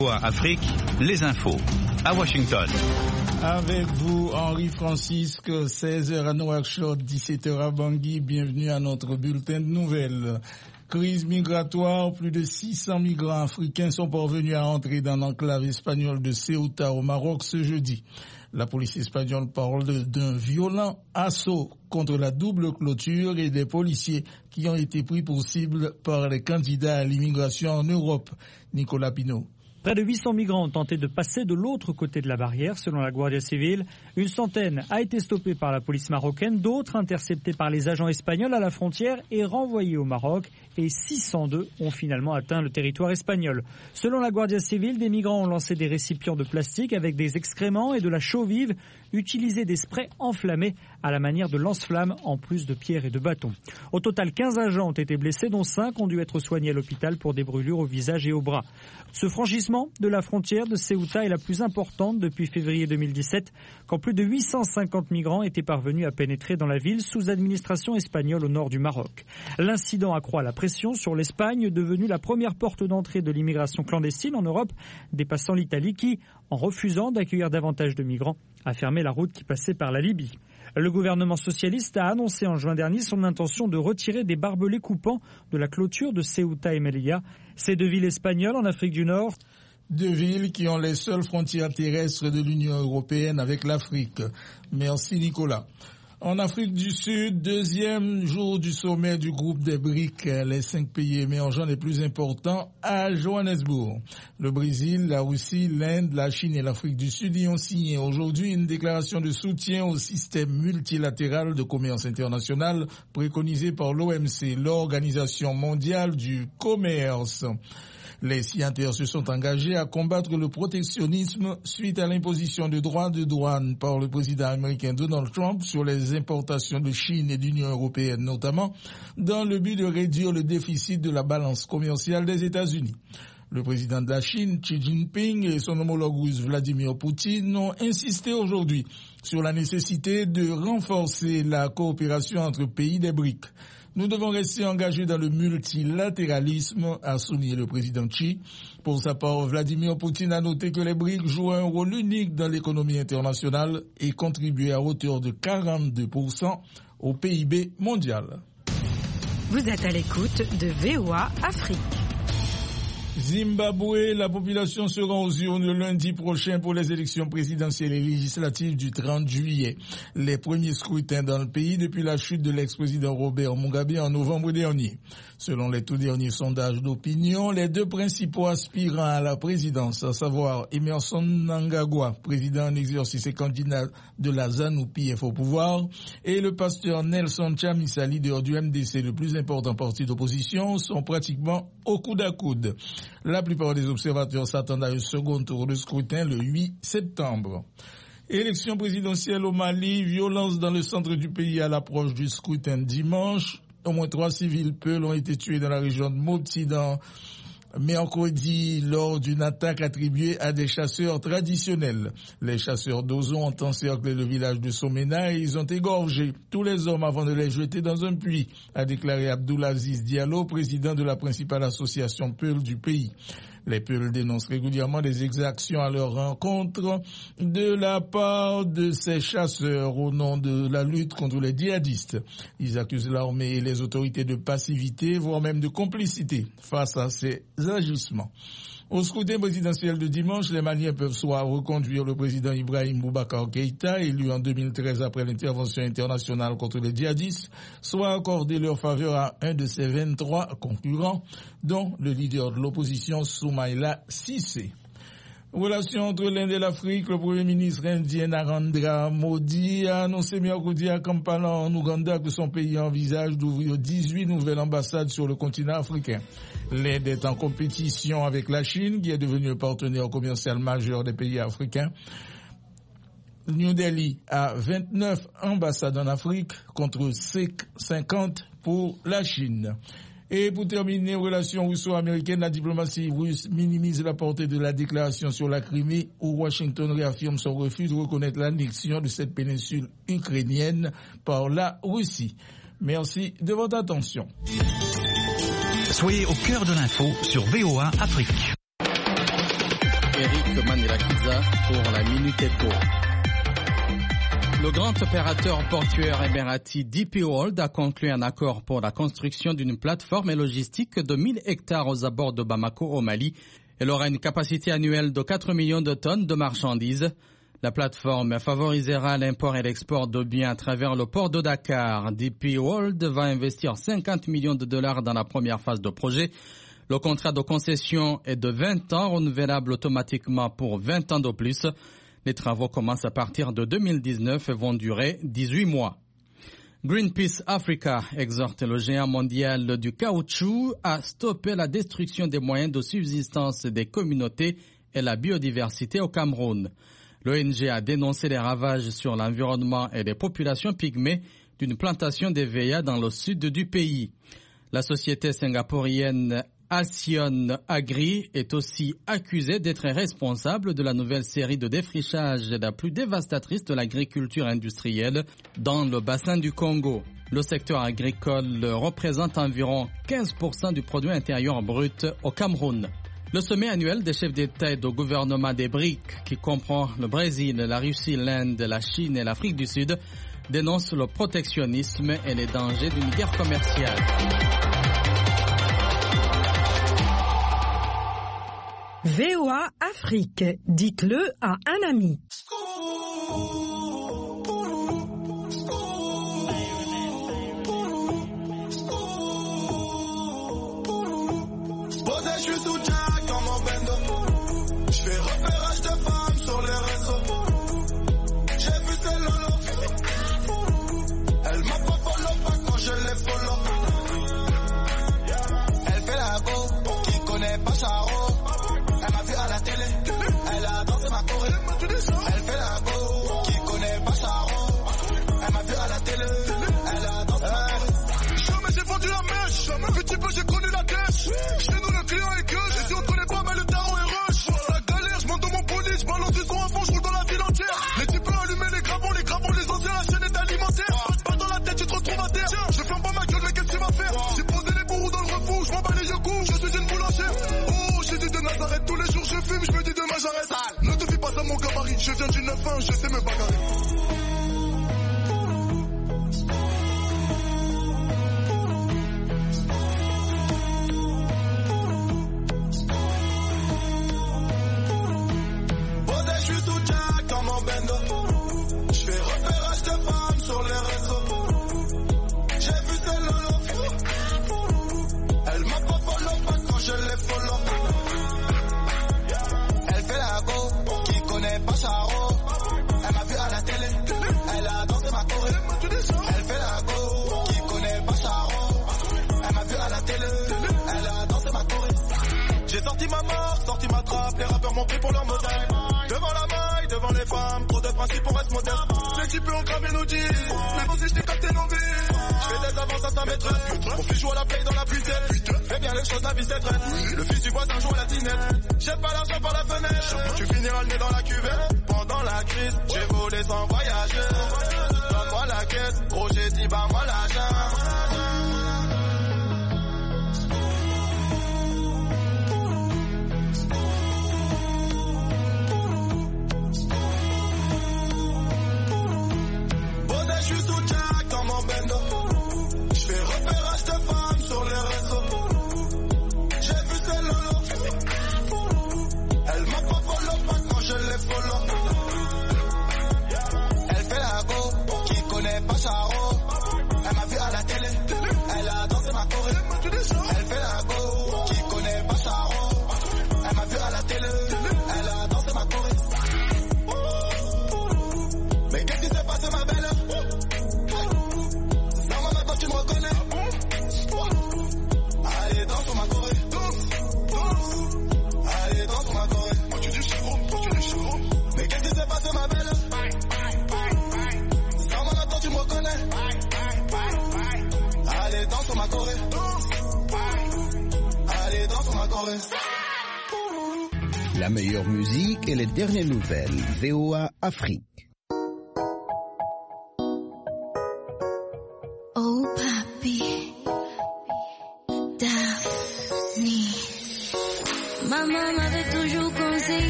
Afrique, les infos. À Washington. Avec vous, Henri Francisque, 16h à Nouakchott, 17h à Bangui. Bienvenue à notre bulletin de nouvelles. Crise migratoire, plus de 600 migrants africains sont parvenus à entrer dans l'enclave espagnole de Ceuta au Maroc ce jeudi. La police espagnole parle d'un violent assaut contre la double clôture et des policiers qui ont été pris pour cible par les candidats à l'immigration en Europe. Nicolas Pinault. Près de 800 migrants ont tenté de passer de l'autre côté de la barrière, selon la Guardia Civile. Une centaine a été stoppée par la police marocaine, d'autres interceptés par les agents espagnols à la frontière et renvoyés au Maroc. Et 602 ont finalement atteint le territoire espagnol. Selon la Guardia Civile, des migrants ont lancé des récipients de plastique avec des excréments et de la chaux vive, utilisé des sprays enflammés à la manière de lance-flammes en plus de pierres et de bâtons. Au total, 15 agents ont été blessés, dont 5 ont dû être soignés à l'hôpital pour des brûlures au visage et au bras. Ce franchissement de la frontière de Ceuta est la plus importante depuis février 2017, quand plus de 850 migrants étaient parvenus à pénétrer dans la ville sous administration espagnole au nord du Maroc. L'incident accroît la pression sur l'Espagne, devenue la première porte d'entrée de l'immigration clandestine en Europe, dépassant l'Italie qui, en refusant d'accueillir davantage de migrants, a fermé la route qui passait par la Libye. Le gouvernement socialiste a annoncé en juin dernier son intention de retirer des barbelés coupants de la clôture de Ceuta et Melilla. Ces deux villes espagnoles en Afrique du Nord. Deux villes qui ont les seules frontières terrestres de l'Union européenne avec l'Afrique. Merci Nicolas. En Afrique du Sud, deuxième jour du sommet du groupe des BRIC, les 5 pays émergents les plus importants à Johannesburg. Le Brésil, la Russie, l'Inde, la Chine et l'Afrique du Sud y ont signé aujourd'hui une déclaration de soutien au système multilatéral de commerce international préconisé par l'OMC, l'Organisation mondiale du commerce. Les signataires se sont engagés à combattre le protectionnisme suite à l'imposition de droits de douane par le président américain Donald Trump sur les importations de Chine et d'Union européenne notamment, dans le but de réduire le déficit de la balance commerciale des États-Unis. Le président de la Chine, Xi Jinping, et son homologue russe Vladimir Poutine ont insisté aujourd'hui sur la nécessité de renforcer la coopération entre pays des BRIC. Nous devons rester engagés dans le multilatéralisme, a souligné le président Xi. Pour sa part, Vladimir Poutine a noté que les BRIC jouent un rôle unique dans l'économie internationale et contribuent à hauteur de 42% au PIB mondial. Vous êtes à l'écoute de VOA Afrique. Zimbabwe, la population sera aux urnes le lundi prochain pour les élections présidentielles et législatives du 30 juillet. Les premiers scrutins dans le pays depuis la chute de l'ex-président Robert Mugabe en novembre dernier. Selon les tout derniers sondages d'opinion, les deux principaux aspirants à la présidence, à savoir Emmerson Mnangagwa, président en exercice et candidat de la ZANU-PF au pouvoir, et le pasteur Nelson Chamisa, leader du MDC, le plus important parti d'opposition, sont pratiquement au coude à coude. La plupart des observateurs s'attendent à un second tour de scrutin le 8 septembre. Élection présidentielle au Mali, violence dans le centre du pays à l'approche du scrutin dimanche. Au moins 3 civils Peuls ont été tués dans la région de Mopti mercredi lors d'une attaque attribuée à des chasseurs traditionnels. Les chasseurs d'Ozo ont encerclé le village de Somena et ils ont égorgé tous les hommes avant de les jeter dans un puits, a déclaré Abdoulaziz Diallo, président de la principale association Peuls du pays. Les Peuls dénoncent régulièrement des exactions à leur rencontre de la part de ces chasseurs au nom de la lutte contre les djihadistes. Ils accusent l'armée et les autorités de passivité, voire même de complicité face à ces agissements. Au scrutin présidentiel de dimanche, les Maliens peuvent soit reconduire le président Ibrahim Boubacar Keïta, élu en 2013 après l'intervention internationale contre les djihadistes, soit accorder leur faveur à un de ses 23 concurrents, dont le leader de l'opposition Soumaïla Cissé. Relation entre l'Inde et l'Afrique, le Premier ministre indien Narendra Modi a annoncé mercredi à Kampala en Ouganda que son pays envisage d'ouvrir 18 nouvelles ambassades sur le continent africain. L'Inde est en compétition avec la Chine, qui est devenue un partenaire commercial majeur des pays africains. New Delhi a 29 ambassades en Afrique contre 50 pour la Chine. Et pour terminer, relations russo-américaines, la diplomatie russe minimise la portée de la déclaration sur la Crimée où Washington réaffirme son refus de reconnaître l'annexion de cette péninsule ukrainienne par la Russie. Merci de votre attention. Soyez au cœur de l'info sur VOA Afrique. Yakiza pour la Minute Éco. Le grand opérateur portuaire émirati DP World a conclu un accord pour la construction d'une plateforme logistique de 1000 hectares aux abords de Bamako au Mali. Elle aura une capacité annuelle de 4 millions de tonnes de marchandises. La plateforme favorisera l'import et l'export de biens à travers le port de Dakar. DP World va investir 50 millions de dollars dans la première phase de projet. Le contrat de concession est de 20 ans, renouvelable automatiquement pour 20 ans de plus. Les travaux commencent à partir de 2019 et vont durer 18 mois. Greenpeace Africa exhorte le géant mondial du caoutchouc à stopper la destruction des moyens de subsistance des communautés et la biodiversité au Cameroun. L'ONG a dénoncé les ravages sur l'environnement et les populations pygmées d'une plantation d'EVEA dans le sud du pays. La société singapourienne Alcyon Agri est aussi accusée d'être responsable de la nouvelle série de défrichage la plus dévastatrice de l'agriculture industrielle dans le bassin du Congo. Le secteur agricole représente environ 15% du produit intérieur brut au Cameroun. Le sommet annuel des chefs d'État et de gouvernement des BRICS, qui comprend le Brésil, la Russie, l'Inde, la Chine et l'Afrique du Sud, dénonce le protectionnisme et les dangers d'une guerre commerciale. VOA Afrique, dites-le à un ami. Je suis sous Jack dans mon bendo. Je fais repérage de femmes sur les réseaux. J'ai vu ses lolos. Elle m'a pas follow pas quand je l'ai follow. Elle fait la go, qui connaît pas Charo. Elle m'a vu à la télé, elle a dansé ma choré. Elle fait la go, qui connaît pas Charo. Elle m'a vu à la télé, elle a dansé ma choré. Jamais j'ai vendu la mèche, petit peu j'ai connu la dèche. Chez nous le client est que et si on connaît pas mais le tarot est rush. La galère, je monte dans mon bolide, je balance du son à fond, je roule dans la ville entière. Les types allumer les gravons, les anciens, la chaîne est alimentaire. Pas dans la tête, tu te retrouves à terre. Je ferme pas ma gueule, mais qu'est-ce qu'il va faire? J'ai posé les bourreaux dans le refuge, je m'en bats les yeux coups, je suis une boulangère. Oh, Jésus de Nazareth, tous les jours je fume, je me dis demain j'arrête. Ne te fie pas à mon gabarit, je viens du 9-1, je sais me bagarrer. Je fais repérage de femmes sur les réseaux. J'ai vu ses lolos. Elle m'a pas follow pas quand je l'ai follow. Elle fait la go, qui connaît pas Charo. Elle m'a vu à la télé, elle a dansé ma choré. Elle fait la go, qui connaît pas Charo. Elle m'a vu à la télé, elle a dansé ma choré. J'ai sorti ma mort, sorti ma trappe. Les rappeurs m'ont pris pour leur modèle. Devant la maille, devant les femmes, trop de principes pour être modeste. Les types ont cramé nos jeans, mais bon si je t'ai capté nos vies. Je fais des avances à sa maîtresse, mon fils joue à la play dans la puitaine. Fais bien les choses, la vie c'est traite. Le fils du voisin joue à la tinette. Jette pas l'argent par la fenêtre, tu finiras le nez dans la cuvette. Pendant la crise, j'ai volé sans voyager. Donne-moi la caisse, gros j'ai dit bah moi l'argent. Je suis sous Jack dans mon bendo. Je fais repérage de femmes sur les réseaux. J'ai vu ses lolos. Elle m'a pas follow pas quand je l'ai follow. Elle fait la go, qui connaît pas Charo. Elle m'a vu à la télé, elle a dansé ma choré. Elle fait la go, qui connaît pas Charo. Elle m'a vu à la télé, elle a dansé ma choré. Mais qu'est-ce qui s'est passé ma belle? Tu me reconnais? Allez, danse sur ma choré. Allez, danse sur ma choré. Moi tu dis chagrin, mais qu'est-ce qui s'est passé ma belle? Sans mon attente tu me reconnais? Allez, danse sur ma choré. Allez, danse sur ma choré. La meilleure musique et les dernières nouvelles. VOA Afrique.